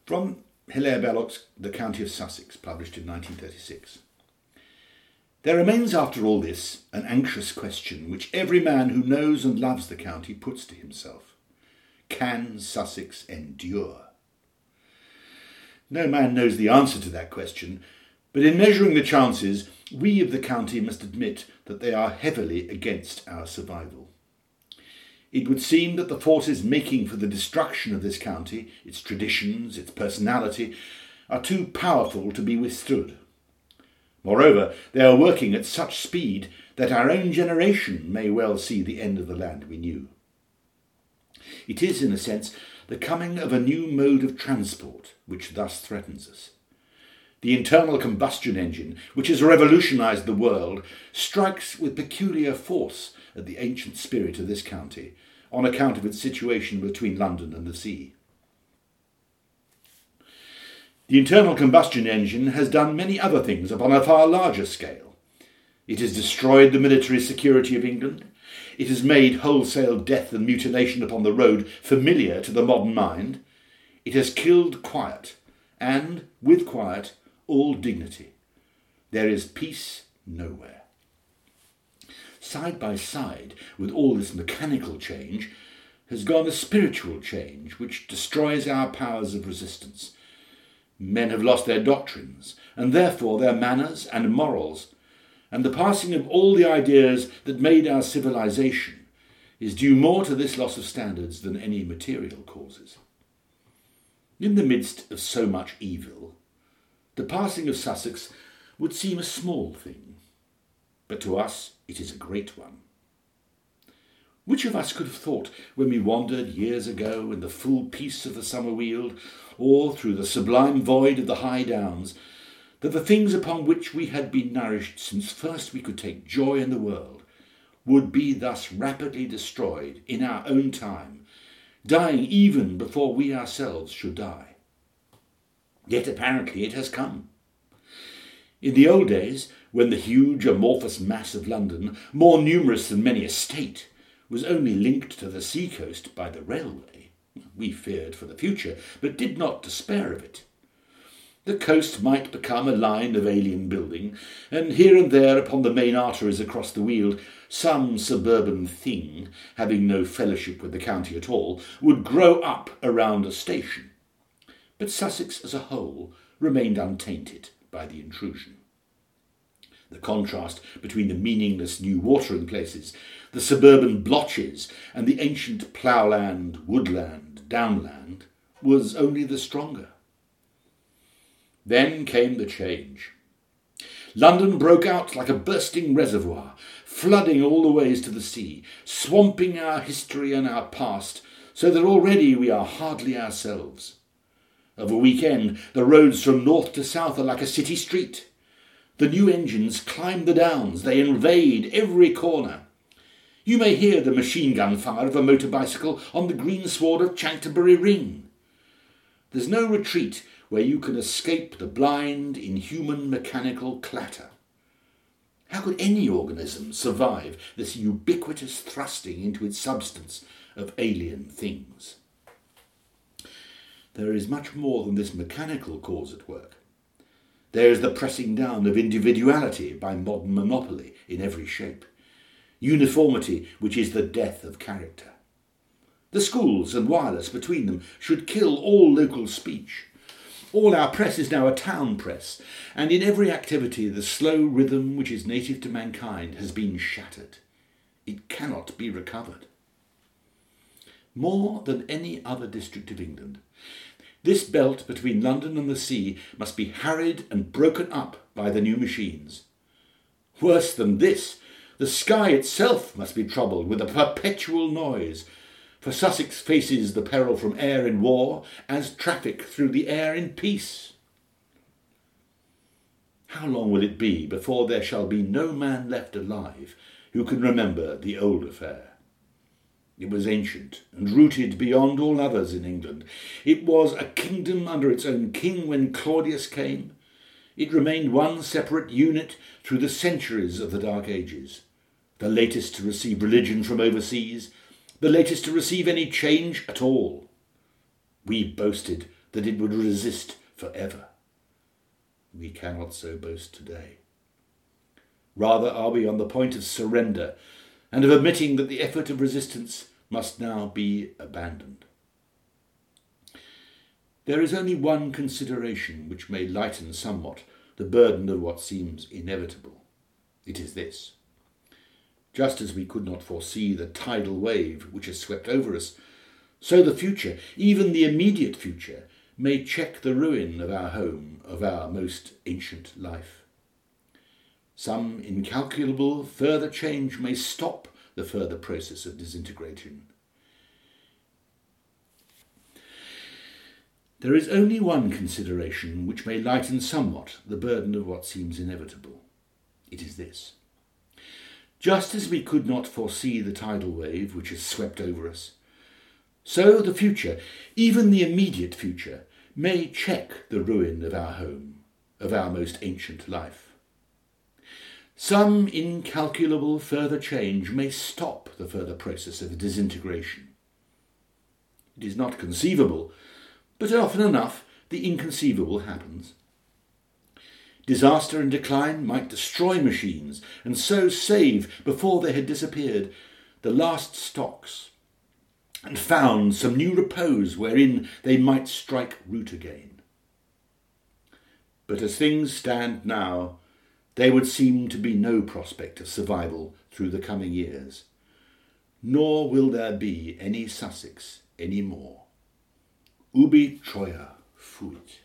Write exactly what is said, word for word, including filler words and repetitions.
From Hilaire Belloc's The County of Sussex, published in nineteen thirty-six. There remains after all this an anxious question which every man who knows and loves the county puts to himself. Can Sussex endure? No man knows the answer to that question, but in measuring the chances, we of the county must admit that they are heavily against our survival. It would seem that the forces making for the destruction of this county, its traditions, its personality, are too powerful to be withstood. Moreover, they are working at such speed that our own generation may well see the end of the land we knew. It is, in a sense, the coming of a new mode of transport which thus threatens us. The internal combustion engine, which has revolutionised the world, strikes with peculiar force at the ancient spirit of this county, on account of its situation between London and the sea. The internal combustion engine has done many other things upon a far larger scale. It has destroyed the military security of England. It has made wholesale death and mutilation upon the road familiar to the modern mind. It has killed quiet, and, with quiet, all dignity. There is peace nowhere. Side by side with all this mechanical change has gone a spiritual change which destroys our powers of resistance. Men have lost their doctrines, and therefore their manners and morals, and the passing of all the ideas that made our civilization is due more to this loss of standards than any material causes. In the midst of so much evil, the passing of Sussex would seem a small thing, but to us it is a great one. Which of us could have thought, when we wandered years ago in the full peace of the summer weald, or through the sublime void of the high downs, that the things upon which we had been nourished since first we could take joy in the world would be thus rapidly destroyed in our own time, dying even before we ourselves should die? Yet apparently it has come. In the old days, when the huge amorphous mass of London, more numerous than many a state, was only linked to the sea-coast by the railway, we feared for the future, but did not despair of it. The coast might become a line of alien building, and here and there upon the main arteries across the Weald, some suburban thing, having no fellowship with the county at all, would grow up around a station. But Sussex as a whole remained untainted by the intrusion. The contrast between the meaningless new watering places, the suburban blotches, and the ancient ploughland, woodland, downland was only the stronger. Then came the change. London broke out like a bursting reservoir, flooding all the ways to the sea, swamping our history and our past, so that already we are hardly ourselves. Of a weekend, the roads from north to south are like a city street. The new engines climb the downs, they invade every corner. You may hear the machine gun fire of a motor bicycle on the greensward of Chanctonbury Ring. There's no retreat where you can escape the blind, inhuman mechanical clatter. How could any organism survive this ubiquitous thrusting into its substance of alien things? There is much more than this mechanical cause at work. There is the pressing down of individuality by modern monopoly in every shape. Uniformity, which is the death of character. The schools and wireless between them should kill all local speech. All our press is now a town press, and in every activity the slow rhythm which is native to mankind has been shattered. It cannot be recovered. More than any other district of England, this belt between London and the sea must be harried and broken up by the new machines. Worse than this, the sky itself must be troubled with a perpetual noise, for Sussex faces the peril from air in war as traffic through the air in peace. How long will it be before there shall be no man left alive who can remember the old affair? It was ancient and rooted beyond all others in England. It was a kingdom under its own king when Claudius came. It remained one separate unit through the centuries of the Dark Ages, the latest to receive religion from overseas, the latest to receive any change at all. We boasted that it would resist forever. We cannot so boast today. Rather are we on the point of surrender and of admitting that the effort of resistance must now be abandoned. There is only one consideration which may lighten somewhat the burden of what seems inevitable. It is this. Just as we could not foresee the tidal wave which has swept over us, so the future, even the immediate future, may check the ruin of our home, of our most ancient life. Some incalculable further change may stop the further process of disintegration. There is only one consideration which may lighten somewhat the burden of what seems inevitable. It is this. Just as we could not foresee the tidal wave which has swept over us, so the future, even the immediate future, may check the ruin of our home, of our most ancient life. Some incalculable further change may stop the further process of disintegration. It is not conceivable, but often enough the inconceivable happens. Disaster and decline might destroy machines and so save, before they had disappeared, the last stocks, and found some new repose wherein they might strike root again. But as things stand now, there would seem to be no prospect of survival through the coming years, nor will there be any Sussex any more. Ubi Troia fuit.